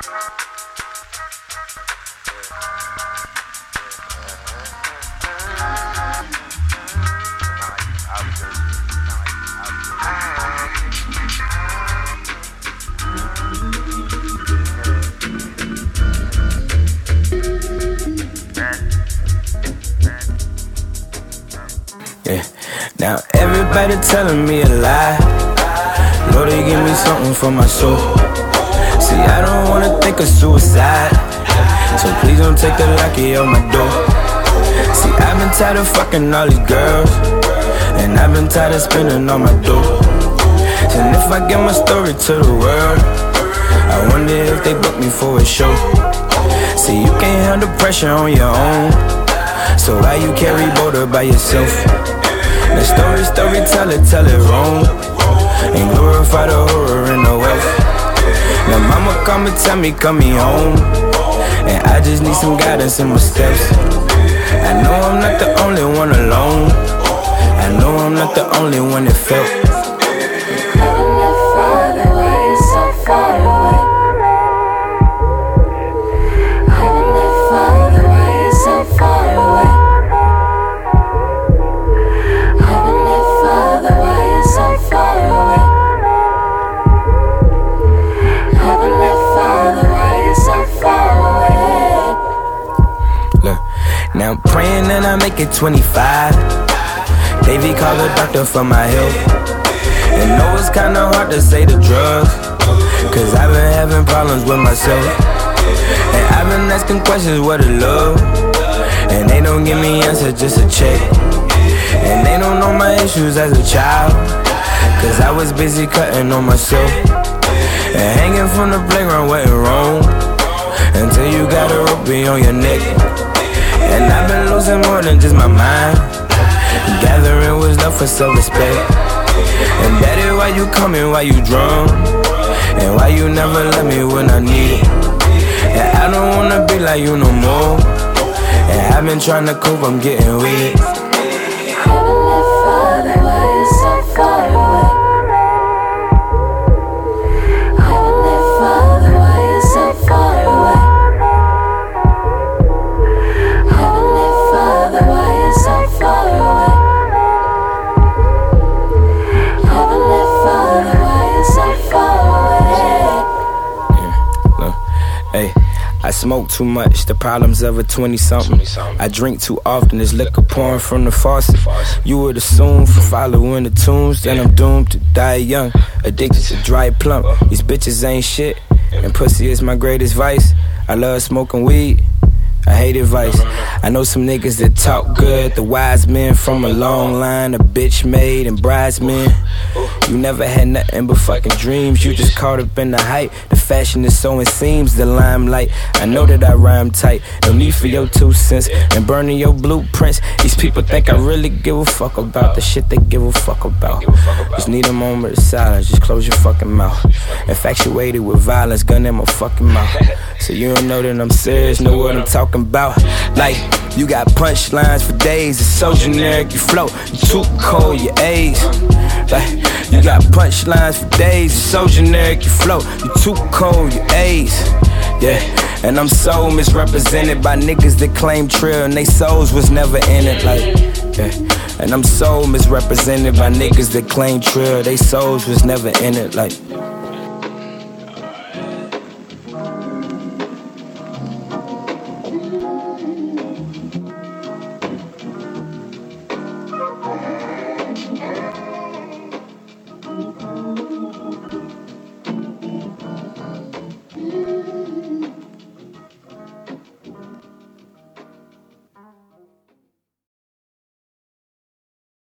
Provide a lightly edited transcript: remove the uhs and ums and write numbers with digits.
Now everybody telling me a lie. Lord, they give me something for my soul. See, I don't wanna think of suicide, so please don't take the lucky out my door. See, I've been tired of fucking all these girls, and I've been tired of spending all my dough. And if I get my story to the world, I wonder if they book me for a show. See, you can't handle pressure on your own, so why you carry border by yourself? The storyteller, tell it wrong, and glorify the horror and the wealth. Now mama come and tell me, come me home, and I just need some guidance in my steps. I know I'm not the only one alone, I know I'm not the only one that felt. Heavenly Father, why you so far away? Heavenly Father, why you so far away? Heavenly Father, why you so far away? Heavenly Father, why you so far away? Look, now I'm praying that I make it 25. Davey called the doctor for my health. And know it's kinda hard to say the drugs, cause I've been having problems with myself. And I've been asking questions, what is love? And they don't give me answers, just a check. And they don't know my issues as a child, cause I was busy cutting on myself. And hanging from the playground wasn't wrong, until you got a rope on your neck. And I've been losing more than just my mind, gathering wisdom for self-respect. And daddy, why you coming, why you drunk? And why you never let me when I need it? And I don't wanna be like you no more, and I've been trying to cope, I'm getting weird. Heavenly Father, why you so far away? Heavenly Father, why you so far away? Heavenly Father, why you so far away? Heavenly Father, why you so far away? Look, hey, I smoke too much, the problems of a 20-something. I drink too often, there's liquor pouring from the faucet. You would assume for following the tunes, then I'm doomed to die young, addicted to dry plump. These bitches ain't shit, and pussy is my greatest vice. I love smoking weed, I hate advice. I know some niggas that talk good, the wise men from a long line of bitch made and bridesmen. You never had nothing but fucking dreams, you just caught up in the hype. The fashion is so it seems, the limelight. I know that I rhyme tight, no need for your 2 cents and burning your blueprints. These people think I really give a fuck about the shit they give a fuck about. Just need a moment of silence, just close your fucking mouth. Infatuated with violence, gun in my fucking mouth. So you don't know that I'm serious, know what I'm talking about. Like, you got punchlines for days, it's so generic, you float, you too cold, your A's. Like, you got punchlines for days, it's so generic, you float, you too cold, your A's. Yeah, and I'm so misrepresented by niggas that claim trill and they souls was never in it. Like, yeah, and I'm so misrepresented by niggas that claim trill, they souls was never in it. Like.